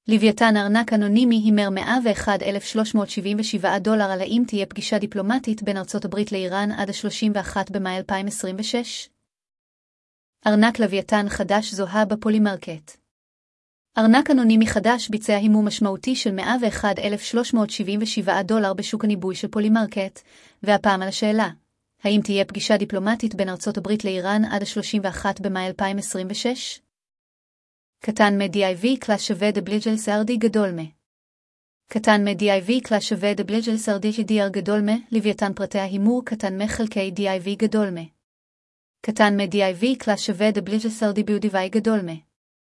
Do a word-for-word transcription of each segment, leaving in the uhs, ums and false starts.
לוויתן ארנק אנונימי הימר מאה ואחד אלף שלוש מאות שבעים ושבעה דולר על האם תהיה פגישה דיפלומטית בין ארצות הברית לאיראן עד ה-שלושים ואחד במאי אלפיים עשרים ושש. ארנק לוויתן חדש זוהה בפולימרקט. ארנק אנונימי חדש ביצע הימור משמעותי של מאה ואחד אלף שלוש מאות שבעים ושבעה דולר בשוק הניבוי של פולימרקט, והפעם על השאלה, האם תהיה פגישה דיפלומטית בין ארצות הברית לאיראן עד ה-שלושים ואחד במאי אלפיים עשרים ושש? קטן מ-די איי וי קלאס שווה דבליג'ל סרדי גדול מ. קטן מ-די איי וי קלאס שווה דבליג'ל סרדי די אר גדול מ, לוויתן פרטי ההימור קטן מ-חלקי די איי וי גדול מ. קטן מ-די איי וי קלאס שווה דבליג'ל סרדי ביודיווי גדול מ.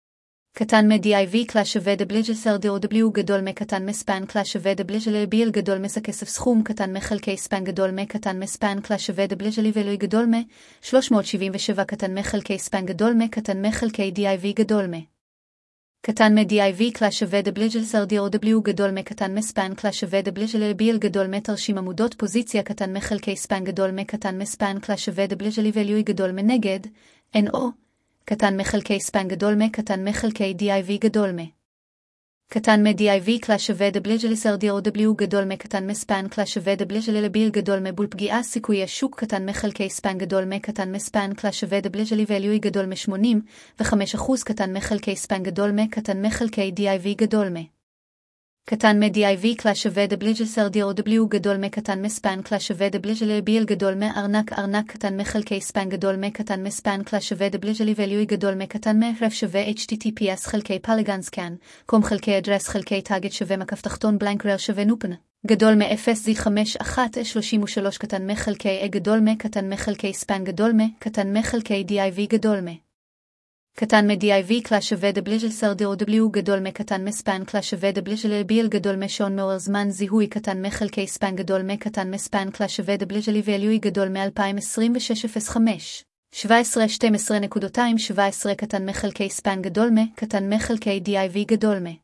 קטן מ-די איי וי קלאס שווה דבליג'ל סרדי או דבליו גדול מ. קטן מספן קלאס שווה דבליג'ל ביל גדול מ. כסף סכום קטן מ-חלקי ספן גדול מ. קטן מספן קלאס שווה דבליג'ל ולוי גדול מ. שלוש מאות שבעים ושבע קטן מ-חלקי ספן גדול מ. קטן מ-חלקי די איי וי גדול מ. קטן מ-די איי וי קלאס שווה דבליג'ל סרדי או דבליו גדול מ. קטן מספן קלאס שווה דבליג'ל ביל גדול מ. תרשים עמודות פוזיציה קטן מ-חלקי ספן גדול מ. קטן מספן קלאס שווה דבליג'ל ולוי גדול מ. נגד אן או קטן מחלקי ספן גדול מ. קטן מחלקי די איי וי גדול מ. קטן מ-די איי וי קלאס שווה דבליג'ל סרדי או דבליו גדול מ. קטן מספן קלאס שווה דבליג'ל לביל גדול מ. בול פגיעה סיכוי השוק קטן מחלקי ספן גדול מ. קטן מספן קלאס שווה דבליג'ל ואליוי גדול מ. שמונים וחמישה אחוז קטן מחלקי ספן גדול מ. קטן מחלקי די איי וי גדול מ. קטן מ-די איי וי קלאס שווה דבליג'ל סרדי או דבליו גדול מ. קטן מספן קלאס שווה דבליג'ל ביל גדול מ. ארנק ארנק קטן מחלקי ספן גדול מ. קטן מספן קלאס שווה דבליג'ל ואליוי גדול מ. קטן מ-רף שווה אייץ' טי טי פי אס חלקי פלגן סקן קום חלקי אדרס חלקי טאגט שווה מקף תחתון בלנק רר שווה נופן גדול מ-אפס זי חמש אחת שלושים ושלוש קטן מחלקי A גדול מ. קטן מחלקי ספן גדול מ. קטן מחלקי די איי וי גדול מ. קטן מ-די איי וי קלאס שווה דבליג'ל סרדי או דבליו גדול מ. קטן מספן קלאס שווה דבליג'ל ביל גדול מ. שעון מעורר זמן זיהוי קטן מחלקי ספן גדול מ. קטן מספן קלאס שווה דבליג'ל ואליוי גדול מ. אלפיים עשרים ושש אפס חמש שבע עשרה שתים עשרה שבע עשרה קטן מחלקי ספן גדול מ. קטן מחלקי די איי וי גדול מ.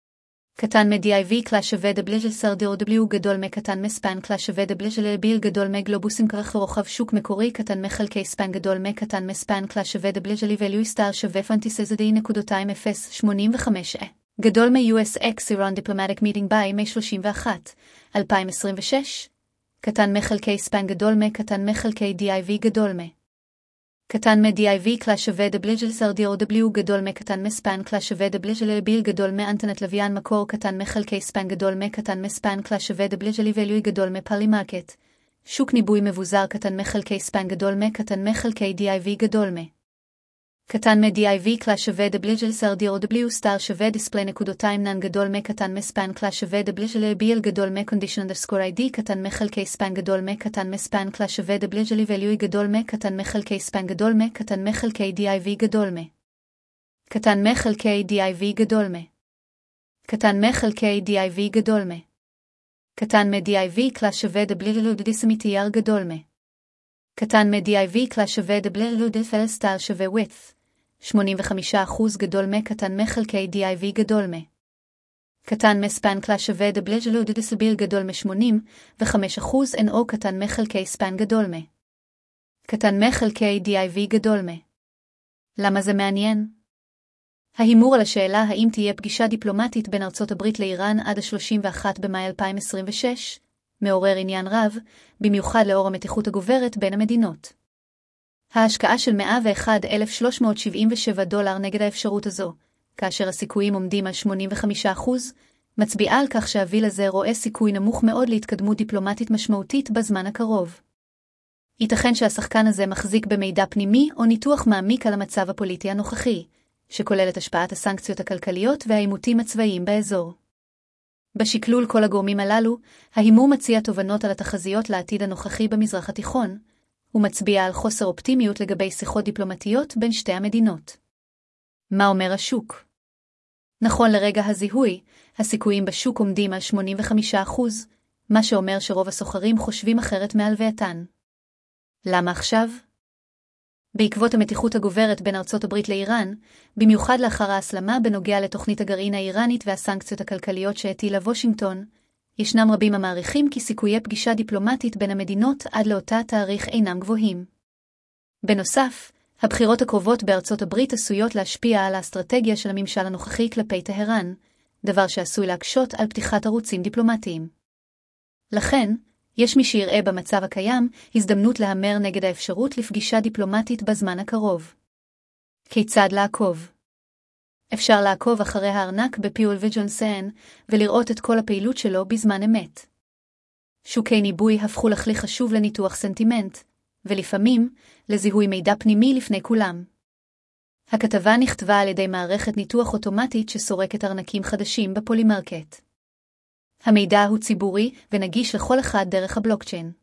קטן מ-די איי וי קלאס שווה דבליג'ל סרדי או דבליו גדול מ. קטן מספן קלאס שווה דבליג'ל ביל גדול מ. גלובוסים כרך ורוחב שוק מקורי קטן מחלקי ספן גדול מ. קטן מספן קלאס שווה דבליג'ל ואליוי סטאר שווה פנטיסזדי נקודותיים אפס שמונים וחמש גדול מ-יו אס אקס איראן דיפלומטיק מיטינג ביי מי שלושים ואחת אלפיים עשרים ושש קטן מחלקי ספן גדול מ. קטן מחלקי די איי וי גדול מ. קטן מ-די איי וי קלאס שווה דבליג'ל סרדי או דבליו גדול מ. קטן מספן קלאס שווה דבליג'ל ביל גדול מ. אנטנת לוויין מקור קטן מחלקי ספן גדול מ. קטן מספן קלאס שווה דבליג'ל ואליוי גדול מ. פולימרקט שוק ניבוי מבוזר קטן מחלקי ספן גדול מ. קטן מחלקי די איי וי גדול מ. קטן מ-די איי וי קלאס שווה דבליג'ל סרדי או דבליו סטאר שווה דיספלי נקודותיים נן גדול מ. קטן מספן קלאס שווה דבליג'ל ביל גדול מ. קונדישן אנדרסקור איי די קטן מחלקי ספן גדול מ. קטן מספן קלאס שווה דבליג'ל ואליוי גדול מ. קטן מחלקי ספן גדול מ. קטן מחלקי די איי וי גדול מ. קטן מחלקי די איי וי גדול מ. קטן מחלקי די איי וי גדול מ. קטן מ-די איי וי קלאס שווה דבליג'ל דיסמיטייר גדול מ. קטן מ-די איי וי קלאס שווה דבליג'ל דפל סטאר שווה width שמונים וחמישה אחוז גדול מ. קטן מחלקי די איי וי גדול מ. קטן מספן קלאס שווה דבליג'ל דיסביל גדול מ-שמונים וחמישה אחוז אן או קטן מחלקי ספן גדול מ. קטן מחלקי די איי וי גדול מ. למה זה מעניין? ההימור על השאלה האם תהיה פגישה דיפלומטית בין ארצות הברית לאיראן עד ה-שלושים ואחד במאי אלפיים עשרים ושש מעורר עניין רב, במיוחד לאור המתיחות הגוברת בין המדינות. ההשקעה של מאה ואחד אלף שלוש מאות שבעים ושבע דולר נגד האפשרות הזו, כאשר הסיכויים עומדים על שמונים וחמישה אחוז, מצביעה על כך שהוויל הזה רואה סיכוי נמוך מאוד להתקדמות דיפלומטית משמעותית בזמן הקרוב. ייתכן שהשחקן הזה מחזיק במידע פנימי או ניתוח מעמיק על המצב הפוליטי הנוכחי, שכולל את השפעת הסנקציות הכלכליות והעימותים הצבאיים באזור. בשקלול כל הגורמים הללו, ההימור מציע תובנות על התחזיות לעתיד הנוכחי במזרח התיכון, ומצביע על חוסר אופטימיות לגבי שיחות דיפלומטיות בין שתי המדינות. מה אומר השוק? נכון לרגע הזיהוי, הסיכויים בשוק עומדים על שמונים וחמישה אחוז, מה שאומר שרוב הסוחרים חושבים אחרת מהלווייתן. למה עכשיו? בעקבות המתיחות הגוברת בין ארצות הברית לאיראן, במיוחד לאחר ההסלמה בנוגע לתוכנית הגרעין האיראנית והסנקציות הכלכליות שהטילה וושינגטון, ישנם רבים המעריכים כי סיכויי פגישה דיפלומטית בין המדינות עד לאותה תאריך אינם גבוהים. בנוסף, הבחירות הקרובות בארצות הברית עשויות להשפיע על האסטרטגיה של הממשל הנוכחי כלפי טהרן, דבר שעשוי להקשות על פתיחת ערוצים דיפלומטיים. לכן, יש מי שיראה במצב הקיים הזדמנות להמר נגד האפשרות לפגישה דיפלומטית בזמן הקרוב. כיצד לעקוב? אפשר לעקוב אחרי הארנק בפיול וג'ונסון ולראות את כל הפעילות שלו בזמן אמת. שוקי ניבוי הפכו לכלי חשוב לניתוח סנטימנט, ולפעמים לזיהוי מידע פנימי לפני כולם. הכתבה נכתבה על ידי מערכת ניתוח אוטומטית שסורקת ארנקים חדשים בפולימרקט. המידע הוא ציבורי ונגיש לכל אחד דרך הבלוקצ'יין.